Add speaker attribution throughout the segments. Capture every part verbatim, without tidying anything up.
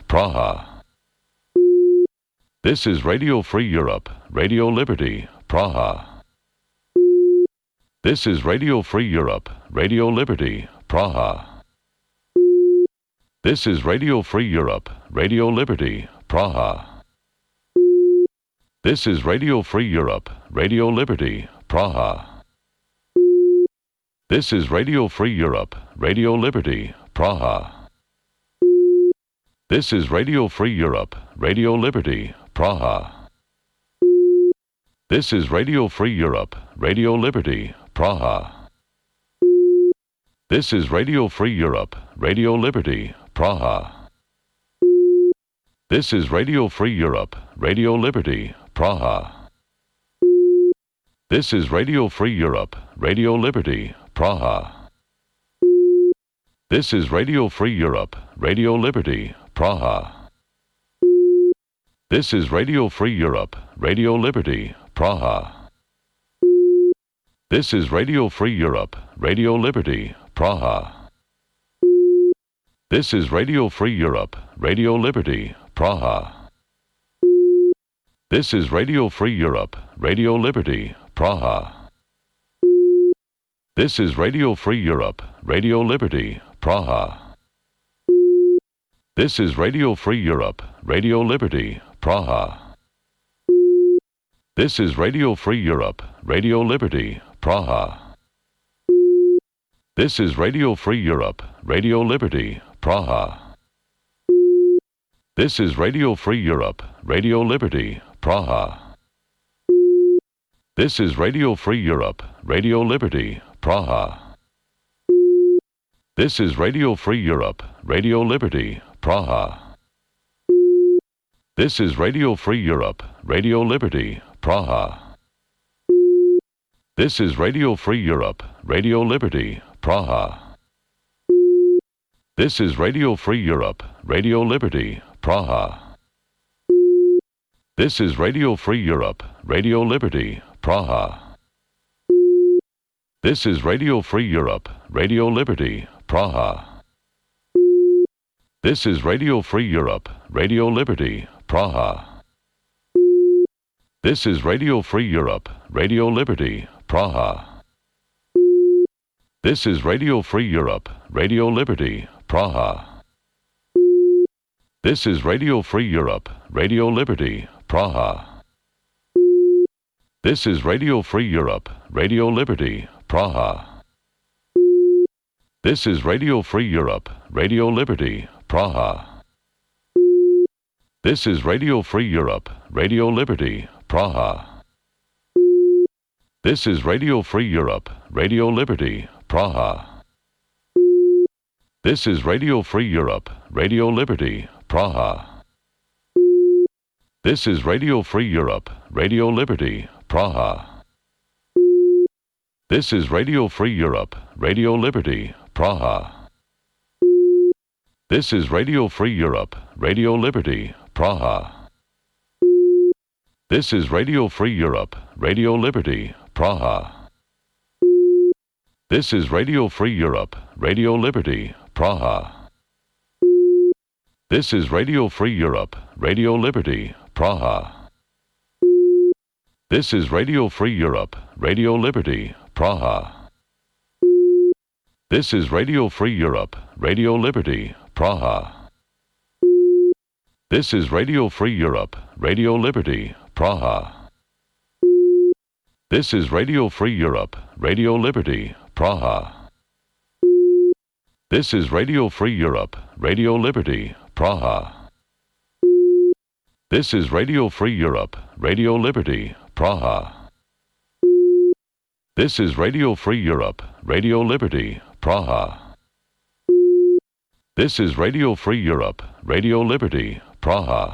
Speaker 1: Praha. This is Radio Free Europe, Radio Liberty, Praha. This is Radio Free Europe, Radio Liberty, Praha. This is Radio Free Europe, Radio Liberty, Praha. This is Radio Free Europe, Radio Liberty, Praha. This is Radio Free Europe, Radio Liberty, Praha. This is Radio Free Europe, Radio Liberty, Praha. This is Radio Free Europe, Radio Liberty, Praha. This is Radio Free Europe, Radio Liberty, Praha. This is Radio Free Europe, Radio Liberty, Praha. This is Radio Free Europe, Radio Liberty, Praha. This is Radio Free Europe, Radio Liberty, Praha. This is Radio Free Europe, Radio Liberty, Praha. This is Radio Free Europe, Radio Liberty, Praha. This is Radio Free Europe, Radio Liberty, Praha. This is Radio Free Europe, Radio Liberty, Praha. This is Radio Free Europe, Radio Liberty, Praha. This is Radio Free Europe, Radio Liberty, Praha. This is Radio Free Europe, Radio Liberty, Praha. This is Radio Free Europe, Radio Liberty, Praha. This is Radio Free Europe, Radio Liberty, Praha. This is Radio Free Europe, Radio Liberty, Praha. This is Radio Free Europe, Radio Liberty, Praha. This is Radio Free Europe, Radio Liberty, Praha. This is Radio Free Europe, Radio Liberty, Praha. This is Radio Free Europe, Radio Liberty, Praha. This is Radio Free Europe, Radio Liberty, Praha. This is Radio Free Europe, Radio Liberty, Praha. This is Radio Free Europe, Radio Liberty, Praha. This is Radio Free Europe, Radio Liberty, Praha. This is Radio Free Europe, Radio Liberty, Praha. This is Radio Free Europe, Radio Liberty, Praha. This is Radio Free Europe, Radio Liberty, Praha. This is Radio Free Europe, Radio Liberty, Praha. This is Radio Free Europe, Radio Liberty, Praha. This is Radio Free Europe, Radio Liberty, Praha. This is Radio Free Europe, Radio Liberty, Praha. This is Radio Free Europe, Radio Liberty, Praha. This is Radio Free Europe, Radio Liberty, Praha. This is Radio Free Europe, Radio Liberty, Praha. This is Radio Free Europe, Radio Liberty, Praha. This is Radio Free Europe, Radio Liberty, Praha. This is Radio Free Europe, Radio Liberty, Praha. This is Radio Free Europe, Radio Liberty, Praha. This is Radio Free Europe, Radio Liberty, Praha. This is Radio Free Europe, Radio Liberty, Praha. This is Radio Free Europe, Radio Liberty, Praha. This is Radio Free Europe, Radio Liberty, Praha. This is Radio Free Europe, Radio Liberty, Praha. This is Radio Free Europe, Radio Liberty, Praha. This is Radio Free Europe, Radio Liberty, Praha.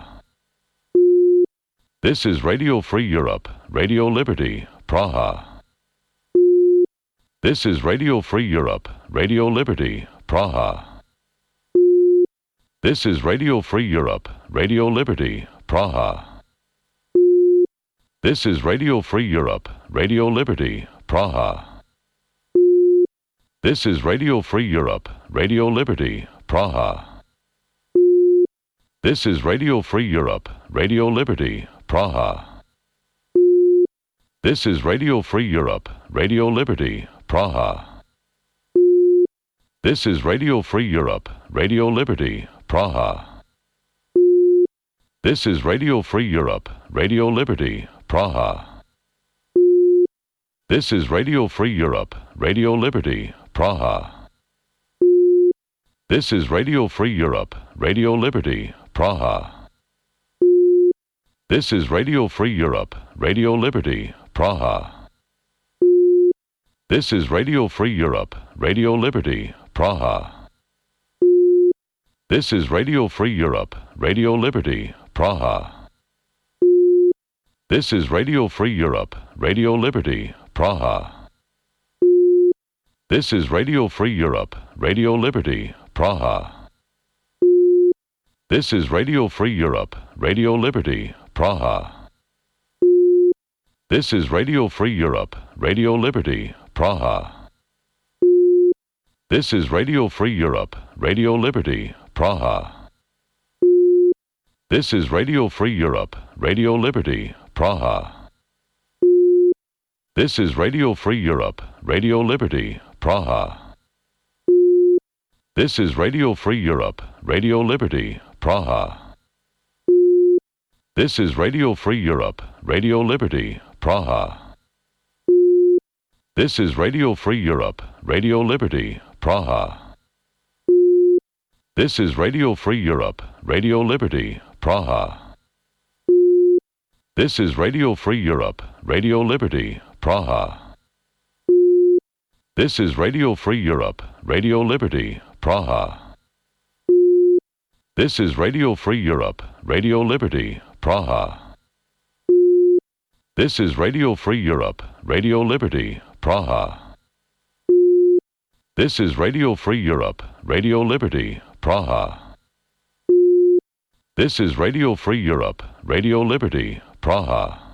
Speaker 1: This is Radio Free Europe, Radio Liberty, Praha. This is Radio Free Europe, Radio Liberty, Praha. This is Radio Free Europe, Radio Liberty, Praha. This is Radio Free Europe, Radio Liberty, Praha. This is Radio Free Europe, Radio Liberty, Praha. This is Radio Free Europe, Radio Liberty, Praha. This is Radio Free Europe, Radio Liberty, Praha. This is Radio Free Europe, Radio Liberty, Praha. This is Radio Free Europe, Radio Liberty, Praha. This is Radio Free Europe, Radio Liberty, Praha. This is Radio Free Europe, Radio Liberty, Praha. This is Radio Free Europe, Radio Liberty, Praha. This is Radio Free Europe, Radio Liberty, Praha. This is Radio Free Europe, Radio Liberty, Praha. This is Radio Free Europe, Radio Liberty, Praha. This is Radio Free Europe, Radio Liberty, Praha. This is Radio Free Europe, Radio Liberty, Praha. This is Radio Free Europe, Radio Liberty, Praha. This is Radio Free Europe, Radio Liberty, Praha. This is Radio Free Europe, Radio Liberty, Praha. This is Radio Free Europe, Radio Liberty, Praha. This is Radio Free Europe, Radio Liberty, Praha. This is Radio Free Europe, Radio Liberty, Praha. This is Radio Free Europe, Radio Liberty, Praha. This is Radio Free Europe, Radio Liberty, Praha. This is Radio Free Europe, Radio Liberty, Praha. This is Radio Free Europe, Radio Liberty, Praha. This is Radio Free Europe, Radio Liberty, Praha. This is Radio Free Europe, Radio Liberty, Praha. This is Radio Free Europe, Radio Liberty, Praha. This is Radio Free Europe, Radio Liberty, Praha.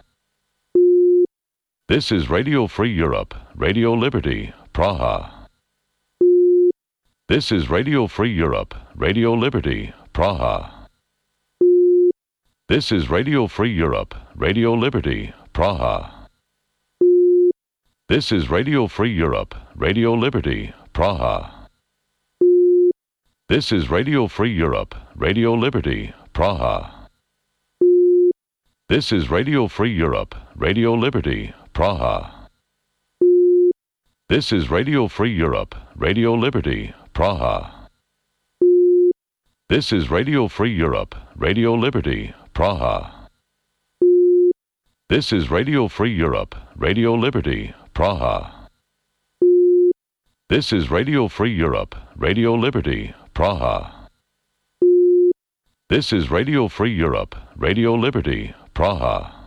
Speaker 1: This is Radio Free Europe, Radio Liberty, Praha. This is Radio Free Europe, Radio Liberty, Praha. This is Radio Free Europe, Radio Liberty, Praha. This is Radio Free Europe, Radio Liberty, Praha. This is Radio Free Europe, Radio Liberty, Praha. This is Radio Free Europe, Radio Liberty, Praha. This is Radio Free Europe, Radio Liberty, Praha. This is Radio Free Europe, Radio Liberty, Praha. This is Radio Free Europe, Radio Liberty, Praha. This is Radio Free Europe, Radio Liberty, Praha. This is Radio Free Europe, Radio Liberty, Praha.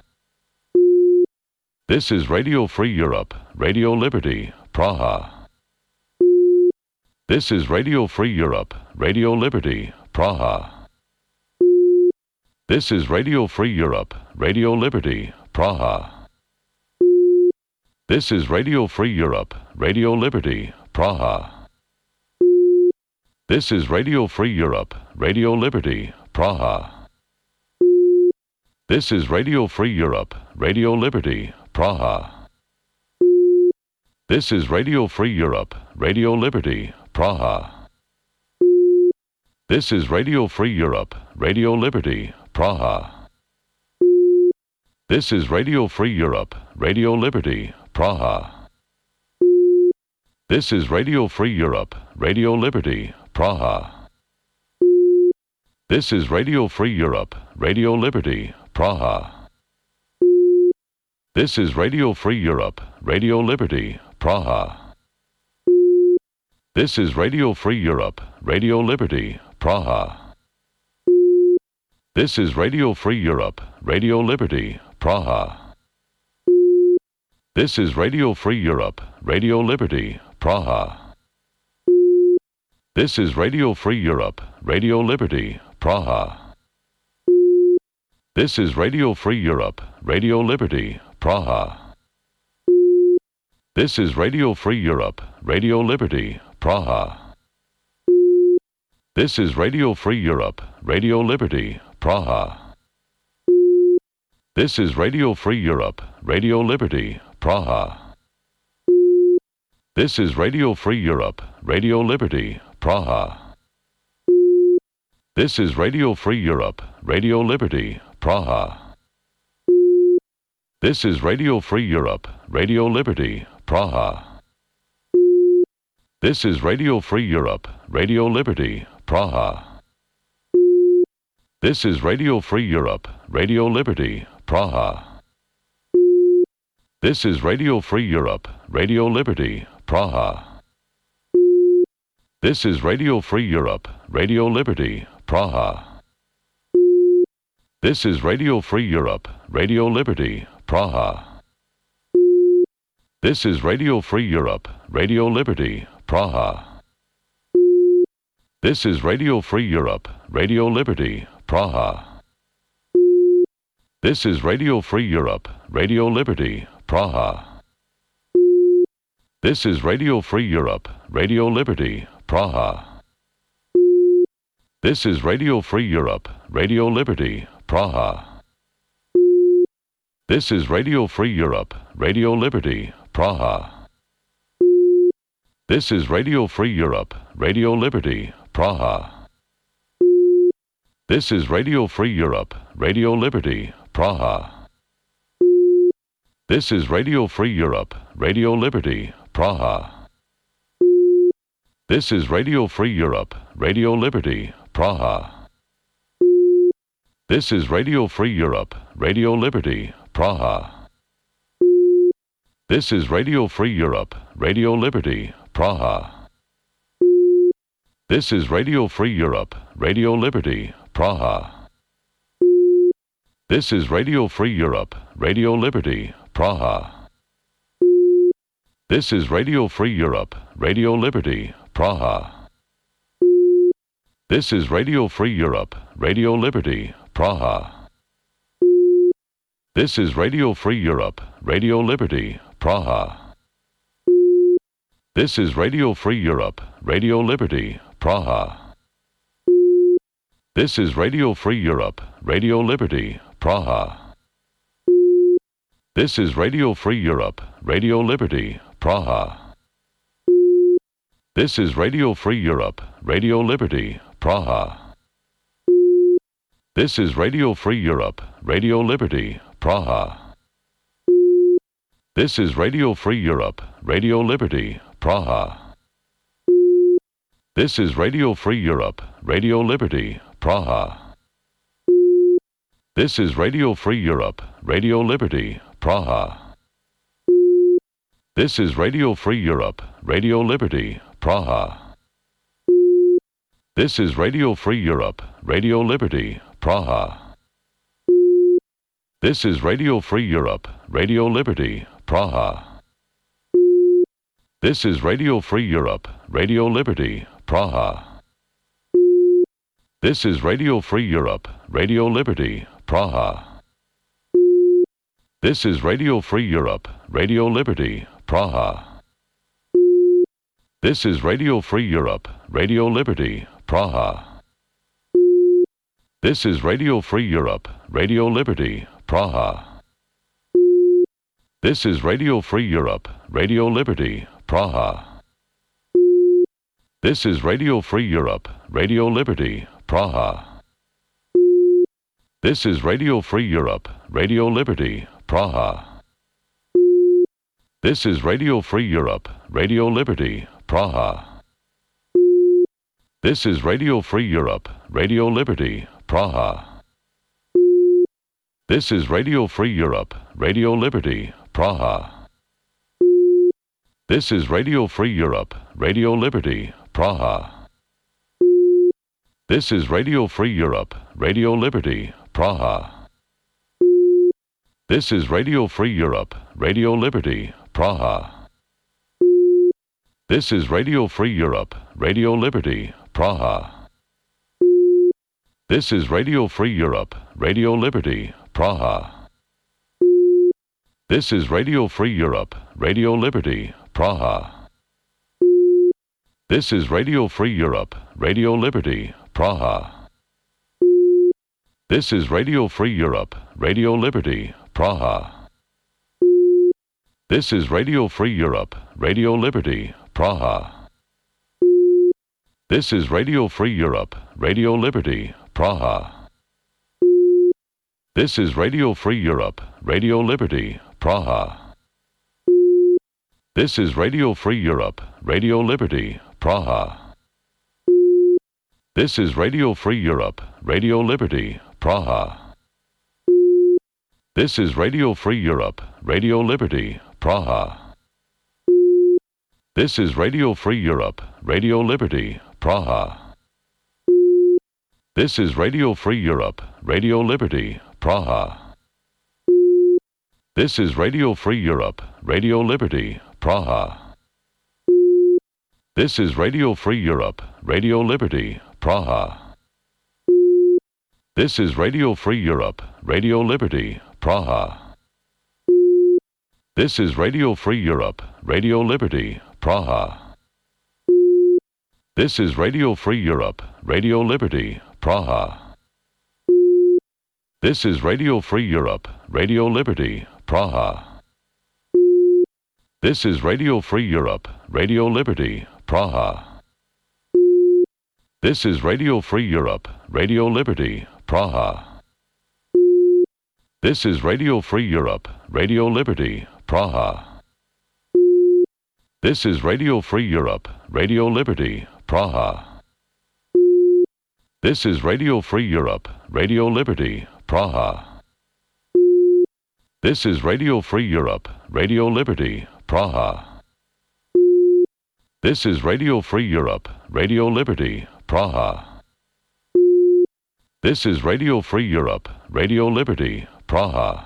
Speaker 1: This is Radio Free Europe, Radio Liberty, Praha. This is Radio Free Europe, Radio Liberty, Praha. This is Radio Free Europe, Radio Liberty, Praha. This is Radio Free Europe, Radio Liberty, Praha. This is Radio Free Europe, Radio Liberty, Praha. This is Radio Free Europe, Radio Liberty, Praha. This is Radio Free Europe, Radio Liberty, Praha. This is Radio Free Europe, Radio Liberty, Praha. This is Radio Free Europe, Radio Liberty, Praha. This is Radio Free Europe, Radio Liberty, Praha. This is Radio Free Europe, Radio Liberty, Praha. This is Radio Free Europe, Radio Liberty, Praha. This is Radio Free Europe, Radio Liberty, Praha. This is Radio Free Europe, Radio Liberty, Praha. This is Radio Free Europe, Radio Liberty, Praha. This is Radio Free Europe, Radio Liberty, Praha. This is Radio Free Europe, Radio Liberty, Praha. This is Radio Free Europe, Radio Liberty, Praha. This is Radio Free Europe, Radio Liberty, Praha. This is Radio Free Europe, Radio Liberty, Praha. This is Radio Free Europe, Radio Liberty, Praha. This is Radio Free Europe, Radio Liberty, Praha. This is Radio Free Europe, Radio Liberty, Praha. This is Radio Free Europe, Radio Liberty, Praha. This is Radio Free Europe, Radio Liberty, Praha. This is Radio Free Europe, Radio Liberty, Praha. This is Radio Free Europe, Radio Liberty, Praha. This is Radio Free Europe, Radio Liberty, Praha. This is Radio Free Europe, Radio Liberty, Praha. This is Radio Free Europe, Radio Liberty, Praha. This is Radio Free Europe, Radio Liberty, Praha. This is Radio Free Europe, Radio Liberty, Praha. This is Radio Free Europe, Radio Liberty, Praha. This is Radio Free Europe, Radio Liberty, Praha. This is Radio Free Europe, Radio Liberty, Praha. This is Radio Free Europe, Radio Liberty, Praha. This is Radio Free Europe, Radio Liberty, Praha. This is Radio Free Europe, Radio Liberty, Praha. This is Radio Free Europe, Radio Liberty, Praha. This is Radio Free Europe, Radio Liberty, Praha. This is Radio Free Europe, Radio Liberty, Praha. This is Radio Free Europe, Radio Liberty, Praha. This is Radio Free Europe, Radio Liberty, Praha. This is Radio Free Europe, Radio Liberty, Praha. This is Radio Free Europe, Radio Liberty, Praha. This is Radio Free Europe, Radio Liberty, Praha. This is Radio Free Europe, Radio Liberty, Praha. This is Radio Free Europe, Radio Liberty, Praha. This is Radio Free Europe, Radio Liberty, Praha. This is Radio Free Europe, Radio Liberty, Praha. This is Radio Free Europe, Radio Liberty, Praha. This is Radio Free Europe, Radio Liberty, Praha. This is Radio Free Europe, Radio Liberty, Praha. This is Radio Free Europe, Radio Liberty, Praha. This is Radio Free Europe, Radio Liberty, Praha. This is Radio Free Europe, Radio Liberty, Praha. This is Radio Free Europe, Radio Liberty, Praha. This is Radio Free Europe, Radio Liberty, Praha. This is Radio Free Europe, Radio Liberty, Praha. This is Radio Free Europe, Radio Liberty, Praha. This is Radio Free Europe, Radio Liberty, Praha. This is Radio Free Europe, Radio Liberty, Praha. This is Radio Free Europe, Radio Liberty, Praha. This is Radio Free Europe, Radio Liberty, Praha. This is Radio Free Europe, Radio Liberty, Praha. This is Radio Free Europe, Radio Liberty, Praha. This is Radio Free Europe, Radio Liberty, Praha. This is Radio Free Europe, Radio Liberty, Praha. This is Radio Free Europe, Radio Liberty, Praha. This is Radio Free Europe, Radio Liberty, Praha. This is Radio Free Europe, Radio Liberty, Praha. This is Radio Free Europe, Radio Liberty, Praha. This is Radio Free Europe, Radio Liberty, Praha. This is Radio Free Europe, Radio Liberty, Praha. This is Radio Free Europe, Radio Liberty, Praha. This is Radio Free Europe, Radio Liberty, Praha. This is Radio Free Europe, Radio Liberty, Praha. This is Radio Free Europe, Radio Liberty, Praha. This is Radio Free Europe, Radio Liberty, Praha. This is Radio Free Europe, Radio Liberty, Praha. This is Radio Free Europe, Radio Liberty, Praha. This is Radio Free Europe, Radio Liberty, Praha. This is Radio Free Europe, Radio Liberty, Praha. This is Radio Free Europe, Radio Liberty, Praha. This is Radio Free Europe, Radio Liberty, Praha. This is Radio Free Europe, Radio Liberty, Praha. This is Radio Free Europe, Radio Liberty, Praha. This is Radio Free Europe, Radio Liberty, Praha. This is Radio Free Europe, Radio Liberty, Praha. This is Radio Free Europe, Radio Liberty, Praha. This is Radio Free Europe, Radio Liberty, Praha. This is Radio Free Europe, Radio Liberty, Praha. This is Radio Free Europe, Radio Liberty, Praha. This is Radio Free Europe, Radio Liberty, Praha. This is Radio Free Europe, Radio Liberty, Praha. This is Radio Free Europe, Radio Liberty, Praha. This is Radio Free Europe, Radio Liberty, Praha.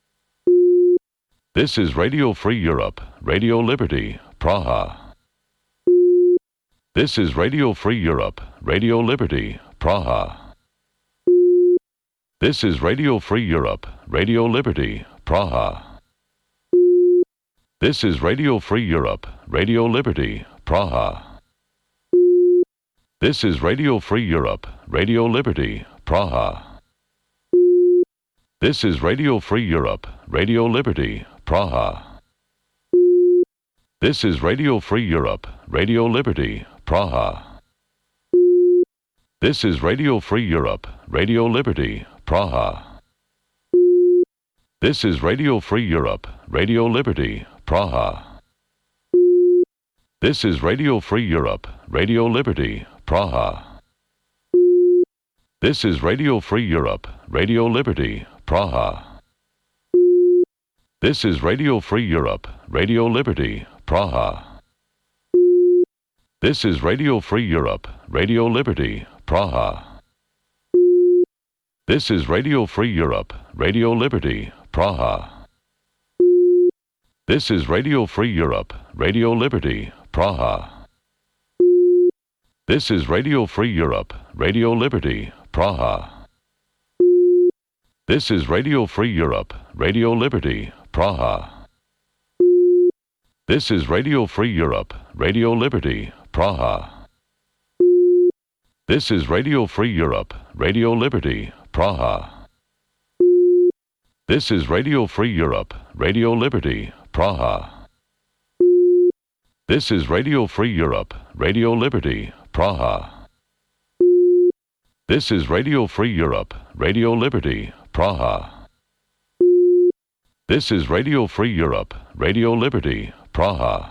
Speaker 1: This is Radio Free Europe, Radio Liberty, Praha. This is Radio Free Europe, Radio Liberty, Praha. This is Radio Free Europe, Radio Liberty, Praha. This is Radio Free Europe, Radio Liberty, Praha. This is Radio Free Europe, Radio Liberty, Praha. This is Radio Free Europe, Radio Liberty, Praha. This is Radio Free Europe, Radio Liberty, Praha. This is Radio Free Europe, Radio Liberty, Praha. This is Radio Free Europe, Radio Liberty, Praha. This is Radio Free Europe, Radio Liberty, Praha. This is Radio Free Europe, Radio Liberty, Praha. This is Radio Free Europe, Radio Liberty, Praha. This is Radio Free Europe, Radio Liberty, Praha. This is Radio Free Europe, Radio Liberty, Praha. This is Radio Free Europe, Radio Liberty, Praha. This is Radio Free Europe, Radio Liberty, Praha. This is Radio Free Europe, Radio Liberty, Praha. This is Radio Free Europe, Radio Liberty, Praha. This is Radio Free Europe, Radio Liberty, Praha. This is Radio Free Europe, Radio Liberty, Praha. This is Radio Free Europe, Radio Liberty, Praha. This is Radio Free Europe, Radio Liberty, Praha. This is Radio Free Europe, Radio Liberty, Praha.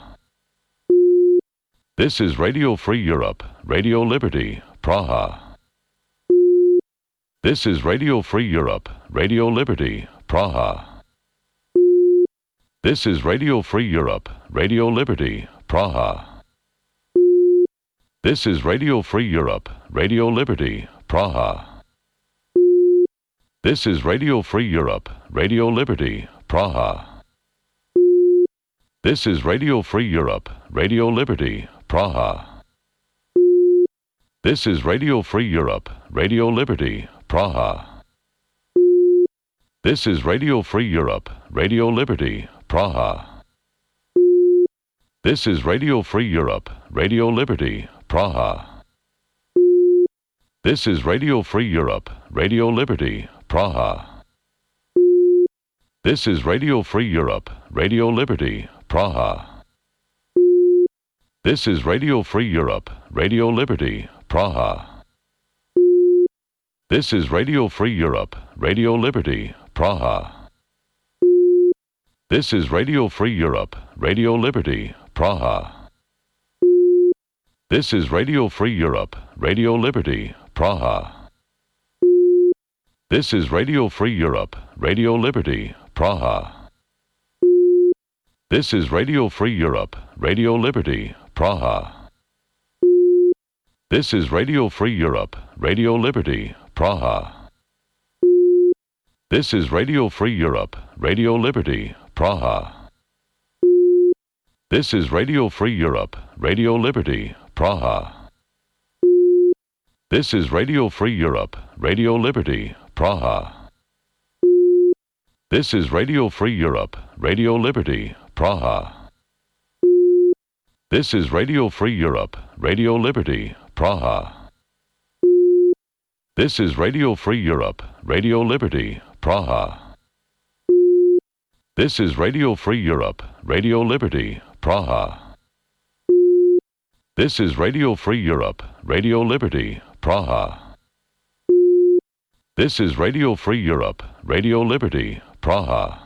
Speaker 1: This is Radio Free Europe, Radio Liberty, Praha. This is Radio Free Europe, Radio Liberty, Praha. This is Radio Free Europe, Radio Liberty, Praha. This is Radio Free Europe, Radio Liberty, Praha. This is Radio Free Europe, Radio Liberty, Praha. This is Radio Free Europe, Radio Liberty, Praha. This is Radio Free Europe, Radio Liberty, Praha. This is Radio Free Europe, Radio Liberty, Praha. This is Radio Free Europe, Radio Liberty, Praha. This is Radio Free Europe, Radio Liberty, Praha. This is Radio Free Europe, Radio Liberty, Praha. This is Radio Free Europe, Radio Liberty, Praha. This is Radio Free Europe, Radio Liberty, Praha. This is Radio Free Europe, Radio Liberty, Praha. This is Radio Free Europe, Radio Liberty, Praha. This is Radio Free Europe, Radio Liberty, Praha. This is Radio Free Europe, Radio Liberty, Praha. This is Radio Free Europe, Radio Liberty, Praha. This is Radio Free Europe, Radio Liberty, Praha. This is Radio Free Europe, Radio Liberty, Praha. This is Radio Free Europe, Radio Liberty, Praha. This is Radio Free Europe, Radio Liberty, Praha. This is Radio Free Europe, Radio Liberty, Praha. This is Radio Free Europe, Radio Liberty, Praha. This is Radio Free Europe, Radio Liberty, Praha. This is Radio Free Europe, Radio Liberty, Praha. This is Radio Free Europe, Radio Liberty, Praha.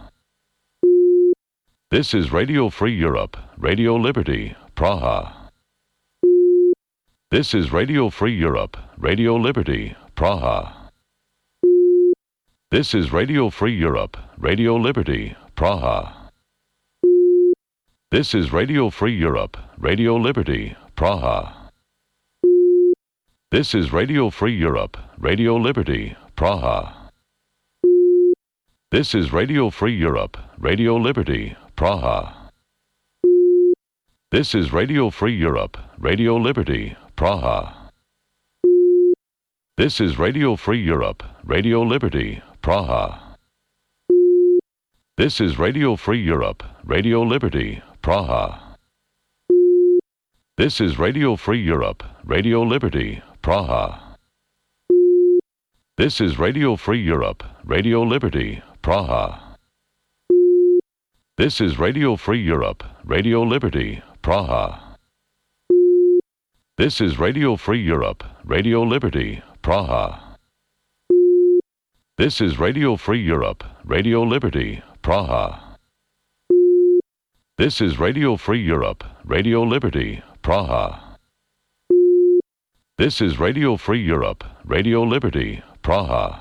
Speaker 1: This is Radio Free Europe, Radio Liberty, Praha. This is Radio Free Europe, Radio Liberty, Praha. This is Radio Free Europe, Radio Liberty, Praha. This is Radio Free Europe, Radio Liberty, Praha. This is Radio Free Europe, Radio Liberty, Praha. This is Radio Free Europe, Radio Liberty, Praha. This is Radio Free Europe, Radio Liberty, Praha. This is Radio Free Europe, Radio Liberty, Praha. This is Radio Free Europe, Radio Liberty, Praha. This is Radio Free Europe, Radio Liberty, Praha. This is Radio Free Europe, Radio Liberty, Praha. This is Radio Free Europe, Radio Liberty, Praha. This is Radio Free Europe, Radio Liberty, Praha. This is Radio Free Europe, Radio Liberty, Praha. This is Radio Free Europe, Radio Liberty, Praha. This is Radio Free Europe, Radio Liberty, Praha.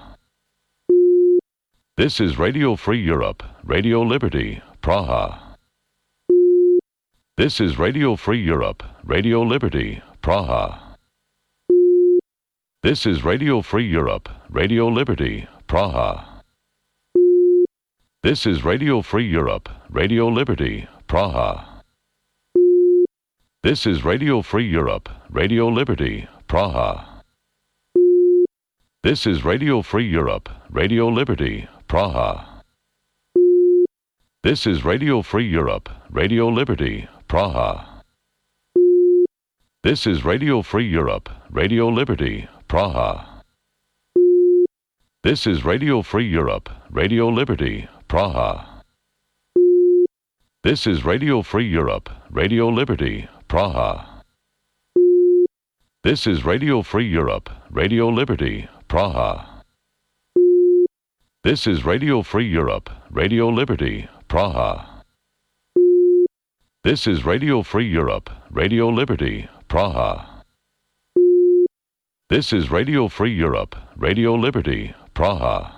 Speaker 1: This is Radio Free Europe, Radio Liberty, Praha. This is Radio Free Europe, Radio Liberty, Praha. This is Radio Free Europe, Radio Liberty, Praha. This is Radio Free Europe, Radio Liberty, Praha. This is Radio Free Europe, Radio Liberty, Praha. This is Radio Free Europe, Radio Liberty, Praha. This is Radio Free Europe, Radio Liberty, Praha. This is Radio Free Europe, Radio Liberty, Praha. This is Radio Free Europe, Radio Liberty, Praha. This is Radio Free Europe, Radio Liberty, Praha. This is Radio Free Europe, Radio Liberty, Praha. This is Radio Free Europe, Radio Liberty, Praha. This is Radio Free Europe, Radio Liberty, Praha. This is Radio Free Europe, Radio Liberty, Praha.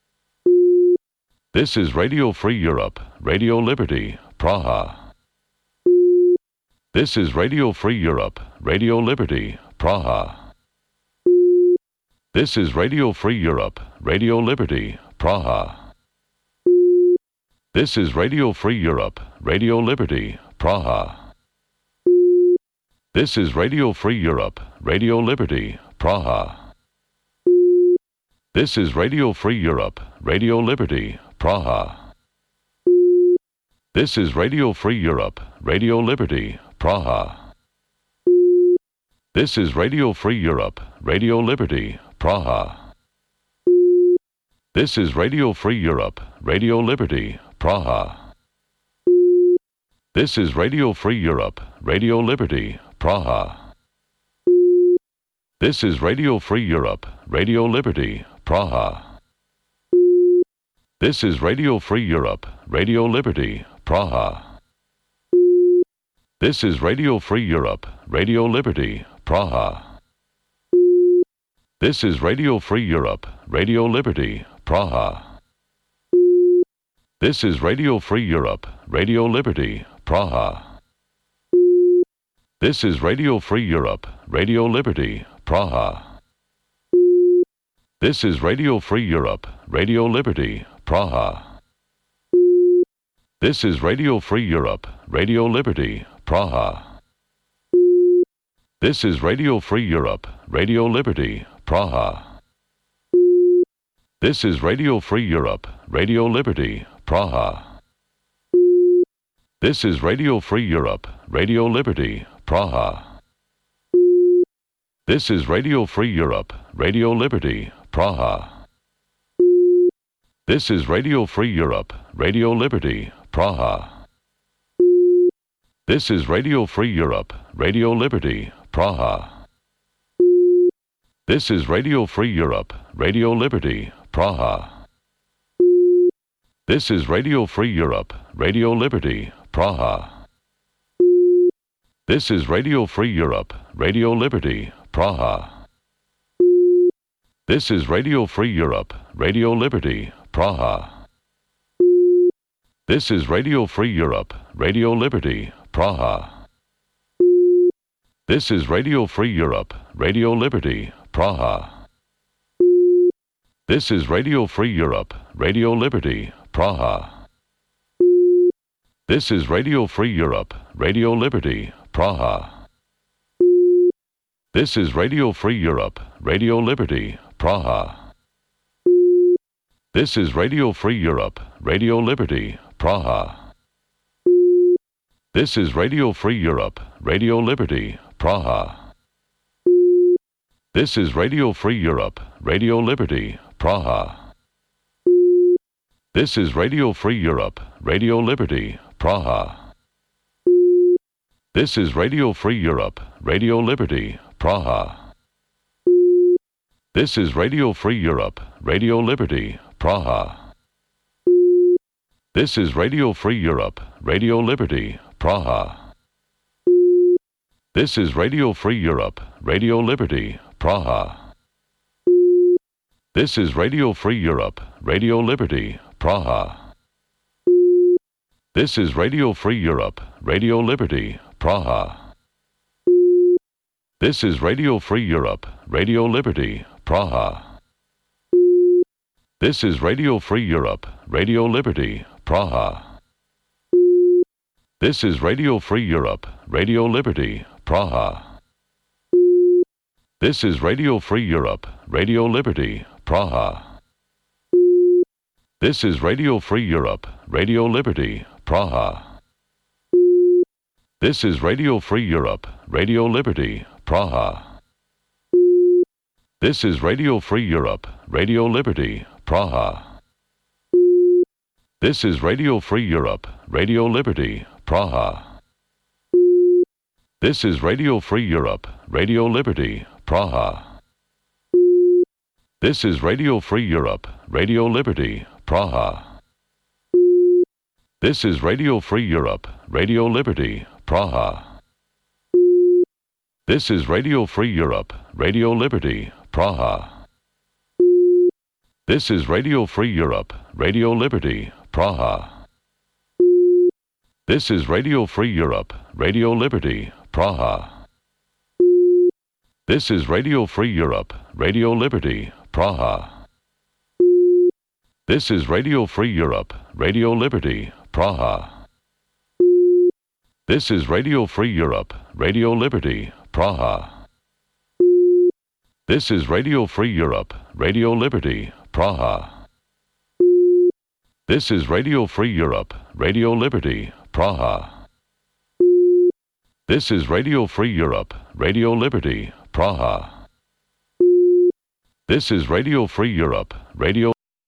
Speaker 1: This is Radio Free Europe, Radio Liberty, Praha. This is Radio Free Europe, Radio Liberty, Praha. This is Radio Free Europe, Radio Liberty, Praha. This is Radio Free Europe, Radio Liberty, Praha. This is Radio Free Europe, Radio Liberty, Praha. This is Radio Free Europe, Radio Liberty, Praha. This is Radio Free Europe, Radio Liberty, Praha. This is Radio Free Europe, Radio Liberty, Praha. This is Radio Free Europe, Radio Liberty, Praha. This is Radio Free Europe, Radio Liberty, Praha. This is Radio Free Europe, Radio Liberty, Praha. This is Radio Free Europe, Radio Liberty, Praha. This is Radio Free Europe, Radio Liberty, Praha. This is Radio Free Europe, Radio Liberty, Praha. This is Radio Free Europe, Radio Liberty, Praha. This is Radio Free Europe, Radio Liberty, Praha. This is Radio Free Europe, Radio Liberty, Praha. This is Radio Free Europe, Radio Liberty, Praha. This is Radio Free Europe, Radio Liberty, Praha. This is Radio Free Europe, Radio Liberty, Praha. This is Radio Free Europe, Radio Liberty, Praha. This is Radio Free Europe, Radio Liberty, Praha. This is Radio Free Europe, Radio Liberty, Praha. This is Radio Free Europe, Radio Liberty, Praha. This is Radio Free Europe, Radio Liberty, Praha. This is Radio Free Europe, Radio Liberty, Praha. This is Radio Free Europe, Radio Liberty, Praha. This is Radio Free Europe, Radio Liberty, Praha. This is Radio Free Europe, Radio Liberty, Praha. This is Radio Free Europe, Radio Liberty, Praha. This is Radio Free Europe, Radio Liberty, Praha. This is Radio Free Europe, Radio Liberty, Praha. This is Radio Free Europe, Radio Liberty, Praha. This is Radio Free Europe, Radio Liberty, Praha. This is Radio Free Europe, Radio Liberty, Praha. This is Radio Free Europe, Radio Liberty, Praha. This is Radio Free Europe, Radio Liberty, Praha. This is Radio Free Europe, Radio Liberty, Praha. This is Radio Free Europe, Radio Liberty, Praha. This is Radio Free Europe, Radio Liberty, Praha. This is Radio Free Europe, Radio Liberty, Praha. This is Radio Free Europe, Radio Liberty, Praha. This is Radio Free Europe, Radio Liberty, Praha. This is Radio Free Europe, Radio Liberty, Praha. This is Radio Free Europe, Radio Liberty, Praha. This is Radio Free Europe, Radio Liberty, Praha. This is Radio Free Europe, Radio Liberty, Praha. This is Radio Free Europe, Radio Liberty, Praha. This is Radio Free Europe, Radio Liberty, Praha. This is Radio Free Europe, Radio Liberty, Praha. This is Radio Free Europe, Radio Liberty, Praha. This is Radio Free Europe, Radio Liberty, Praha. This is Radio Free Europe, Radio Liberty, Praha. This is Radio Free Europe, Radio Liberty, Praha. This is Radio Free Europe, Radio Liberty, Praha. This is Radio Free Europe, Radio Liberty, Praha. This is Radio Free Europe, Radio Liberty, Praha. This is Radio Free Europe, Radio Liberty, Praha. This is Radio Free Europe, Radio Liberty, Praha. This is Radio Free Europe, Radio Liberty, Praha. This is Radio Free Europe, Radio Liberty, Praha. This is Radio Free Europe, Radio Liberty, Praha. This is Radio Free Europe, Radio Liberty, Praha. This is Radio Free Europe, Radio